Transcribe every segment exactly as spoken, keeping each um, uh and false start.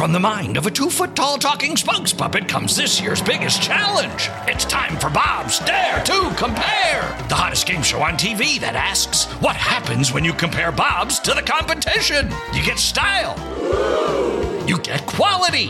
From the mind of a two-foot-tall talking spokes puppet comes this year's biggest challenge. It's time for Bob's Dare to Compare, the hottest game show on T V that asks, what happens when you compare Bobs to the competition? You get style. You get quality.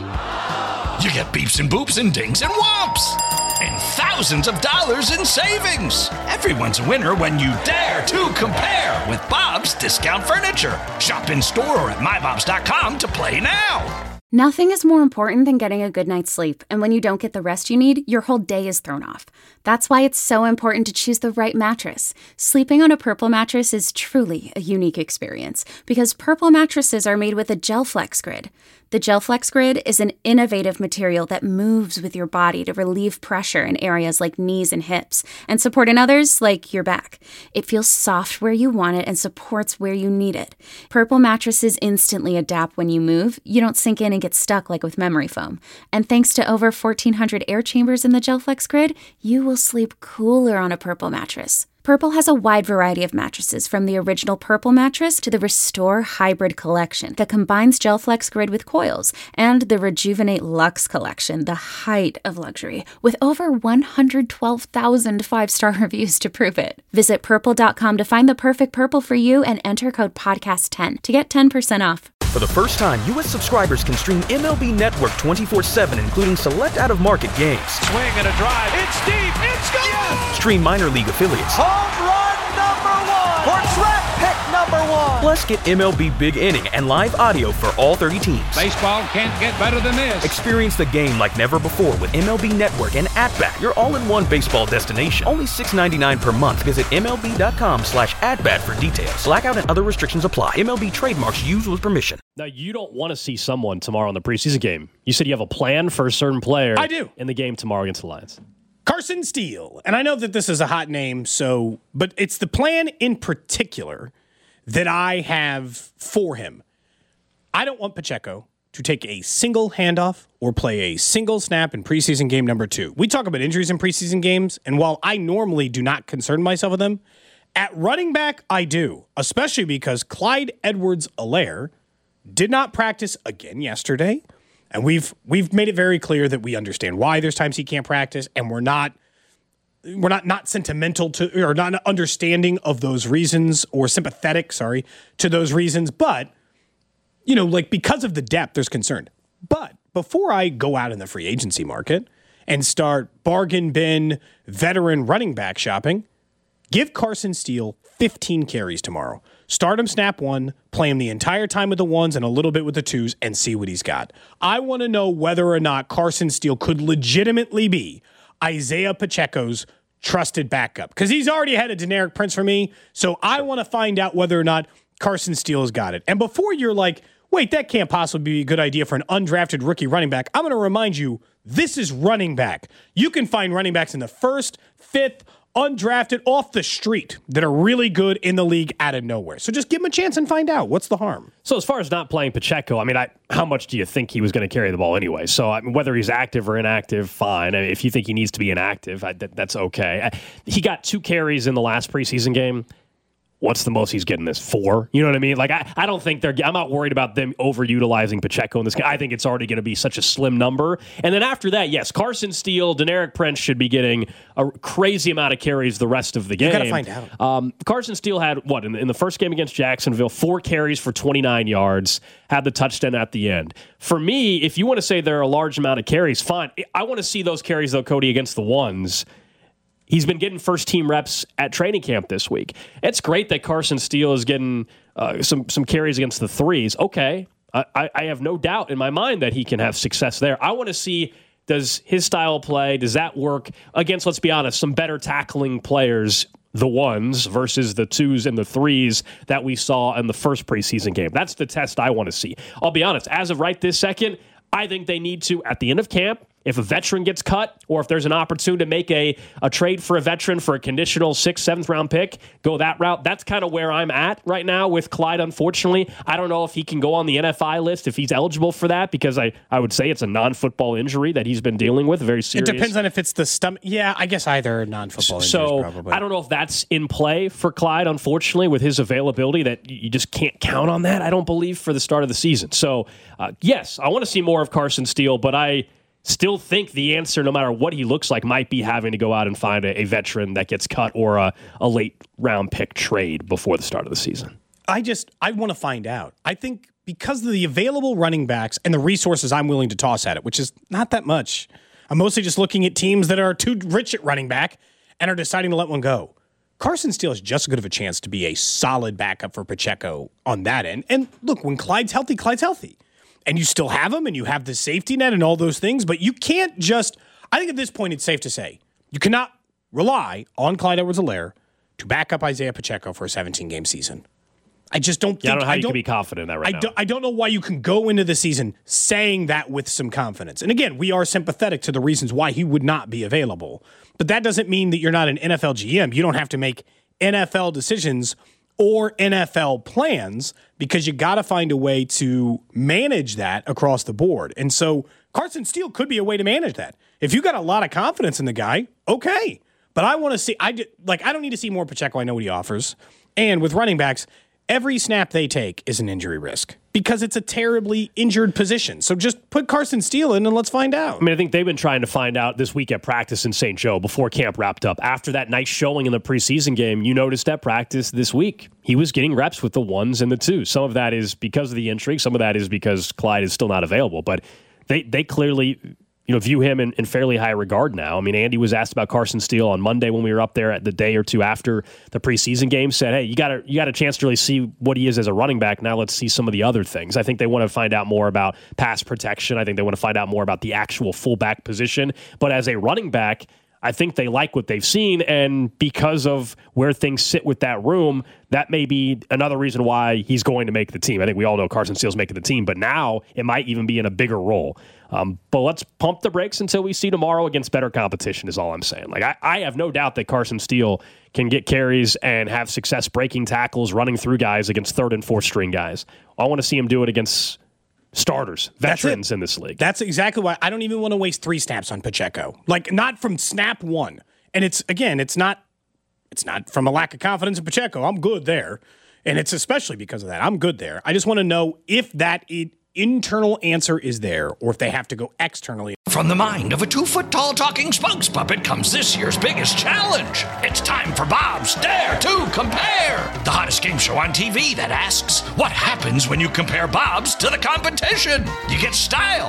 You get beeps and boops and dings and whomps. And thousands of dollars in savings. Everyone's a winner when you dare to compare with Bob's Discount Furniture. Shop in store or at my bobs dot com to play now. Nothing is more important than getting a good night's sleep, and when you don't get the rest you need, your whole day is thrown off. That's why it's so important to choose the right mattress. Sleeping on a Purple mattress is truly a unique experience, because Purple mattresses are made with a GelFlex Grid. The GelFlex Grid is an innovative material that moves with your body to relieve pressure in areas like knees and hips, and support in others like your back. It feels soft where you want it and supports where you need it. Purple mattresses instantly adapt when you move. You don't sink in and get stuck like with memory foam. And thanks to over fourteen hundred air chambers in the GelFlex Grid, you will sleep cooler on a Purple mattress. Purple has a wide variety of mattresses, from the original Purple mattress to the Restore Hybrid collection that combines GelFlex Grid with coils, and the Rejuvenate Luxe collection, the height of luxury, with over one hundred twelve thousand five-star reviews to prove it. Visit purple dot com to find the perfect Purple for you and enter code podcast ten to get ten percent off. For the first time, U S subscribers can stream M L B Network twenty-four seven, including select out-of-market games. Swing and a drive. It's deep. It's gone. Yes! Stream minor league affiliates. Home run number one. Or draft pick number one. Plus, get M L B Big Inning and live audio for all thirty teams. Baseball can't get better than this. Experience the game like never before with M L B Network and At-Bat, your all-in-one baseball destination. Only six dollars and ninety-nine cents per month. Visit M L B dot com slash at-bat for details. Blackout and other restrictions apply. M L B trademarks used with permission. Now, you don't want to see someone tomorrow in the preseason game. You said you have a plan for a certain player. I do. In the game tomorrow against the Lions. Carson Steele. And I know that this is a hot name, so, but it's the plan in particular that I have for him. I don't want Pacheco to take a single handoff or play a single snap in preseason game number two. We talk about injuries in preseason games, and while I normally do not concern myself with them, at running back, I do, especially because Clyde Edwards-Helaire did not practice again yesterday, and we've we've made it very clear that we understand why there's times he can't practice, and we're not we're not not sentimental to or not understanding of those reasons or sympathetic, sorry, to those reasons, but you know, like because of the depth, there's concern. But before I go out in the free agency market and start bargain bin veteran running back shopping, give Carson Steele fifteen carries tomorrow. Start him snap one, play him the entire time with the ones and a little bit with the twos, and see what he's got. I want to know whether or not Carson Steele could legitimately be Isaiah Pacheco's trusted backup, because he's already had a Deneric Prince for me, so I want to find out whether or not Carson Steele has got it. And before you're like, wait, that can't possibly be a good idea for an undrafted rookie running back, I'm going to remind you, this is running back. You can find running backs in the first, fifth, undrafted, off the street that are really good in the league out of nowhere. So just give him a chance and find out. What's the harm? So as far as not playing Pacheco, I mean, I, how much do you think he was going to carry the ball anyway? So I mean, whether he's active or inactive, fine. I mean, if you think he needs to be inactive, I, that, that's okay. I, he got two carries in the last preseason game. What's the most he's getting this? Four? You know what I mean? Like, I, I don't think they're, I'm not worried about them overutilizing Pacheco in this game. I think it's already going to be such a slim number. And then after that, yes, Carson Steele, Deneric Prince should be getting a crazy amount of carries the rest of the game. You got to find out. Um, Carson Steele had, what, in the, in the first game against Jacksonville, four carries for twenty-nine yards, had the touchdown at the end. For me, if you want to say there are a large amount of carries, fine. I want to see those carries, though, Cody, against the ones. He's been getting first-team reps at training camp this week. It's great that Carson Steele is getting uh, some some carries against the threes. Okay, I, I have no doubt in my mind that he can have success there. I want to see, does his style of play, does that work against, let's be honest, some better tackling players, the ones versus the twos and the threes that we saw in the first preseason game? That's the test I want to see. I'll be honest, as of right this second, I think they need to, at the end of camp, if a veteran gets cut or if there's an opportunity to make a, a trade for a veteran for a conditional sixth, seventh round pick, go that route. That's kind of where I'm at right now with Clyde, unfortunately. I don't know if he can go on the N F I list, if he's eligible for that, because I, I would say it's a non-football injury that he's been dealing with, very serious. It depends on if it's the stomach. Yeah, I guess either non-football injuries so, probably. I don't know if that's in play for Clyde, unfortunately, with his availability, that you just can't count on that, I don't believe, for the start of the season. So, uh, yes, I want to see more of Carson Steele, but I still think the answer, no matter what he looks like, might be having to go out and find a, a veteran that gets cut or a, a late-round pick trade before the start of the season. I just, I want to find out. I think because of the available running backs and the resources I'm willing to toss at it, which is not that much, I'm mostly just looking at teams that are too rich at running back and are deciding to let one go. Carson Steele has just as good of a chance to be a solid backup for Pacheco on that end. And look, when Clyde's healthy, Clyde's healthy. And you still have him, and you have the safety net and all those things, but you can't just, I think at this point it's safe to say, you cannot rely on Clyde Edwards-Helaire to back up Isaiah Pacheco for a seventeen-game season. I just don't think... Yeah, I don't know how I you don't, can be confident in that right I now. Don't, I don't know why you can go into the season saying that with some confidence. And again, we are sympathetic to the reasons why he would not be available. But that doesn't mean that you're not an N F L G M. You don't have to make N F L decisions or N F L plans, because you got to find a way to manage that across the board. And so Carson Steele could be a way to manage that. If you got a lot of confidence in the guy, okay. But I want to see, I just, like, I don't need to see more Pacheco. I know what he offers. And with running backs, every snap they take is an injury risk because it's a terribly injured position. So just put Carson Steele in and let's find out. I mean, I think they've been trying to find out this week at practice in Saint Joe before camp wrapped up. After that nice showing in the preseason game, you noticed at practice this week, he was getting reps with the ones and the twos. Some of that is because of the injury. Some of that is because Clyde is still not available. But they, they clearly... you know, view him in, in fairly high regard now. I mean, Andy was asked about Carson Steele on Monday when we were up there at the day or two after the preseason game, said, hey, you got a, you got a chance to really see what he is as a running back. Now let's see some of the other things. I think they want to find out more about pass protection. I think they want to find out more about the actual fullback position. But as a running back, I think they like what they've seen, and because of where things sit with that room, that may be another reason why he's going to make the team. I think we all know Carson Steele's making the team, but now it might even be in a bigger role. Um, but let's pump the brakes until we see tomorrow against better competition is all I'm saying. Like I, I have no doubt that Carson Steele can get carries and have success breaking tackles, running through guys against third and fourth string guys. I want to see him do it against starters, veterans in this league. That's exactly why I don't even want to waste three snaps on Pacheco. Like, not from snap one. And it's, again, it's not it's not from a lack of confidence in Pacheco. I'm good there. And it's especially because of that. I'm good there. I just want to know if that it, internal answer is there or if they have to go externally. From the mind of a two-foot-tall talking spokes puppet comes this year's biggest challenge. It's time for Bob's Dare to Compare, the hottest game show on T V that asks, what happens when you compare Bob's to the competition? You get style.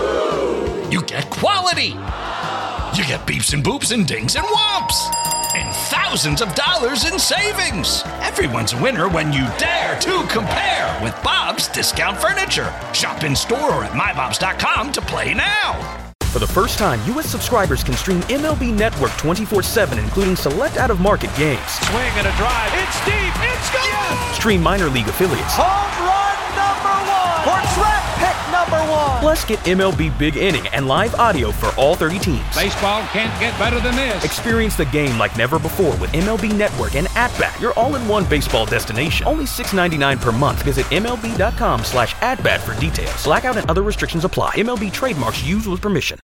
You get quality. You get beeps and boops and dings and whomps. And thousands of dollars in savings. Everyone's a winner when you dare to compare with Bob's Discount Furniture. Shop in store or at my bobs dot com to play now. For the first time, U S subscribers can stream M L B Network twenty-four seven, including select out-of-market games. Swing and a drive. It's deep. It's gone. Yes! Stream minor league affiliates. Home run number one. Or draft pick number one. Plus, get M L B Big Inning and live audio for all thirty teams. Baseball can't get better than this. Experience the game like never before with M L B Network and At-Bat, your all-in-one baseball destination. Only six dollars and ninety-nine cents per month. Visit M L B dot com slash at bat for details. Blackout and other restrictions apply. M L B trademarks used with permission.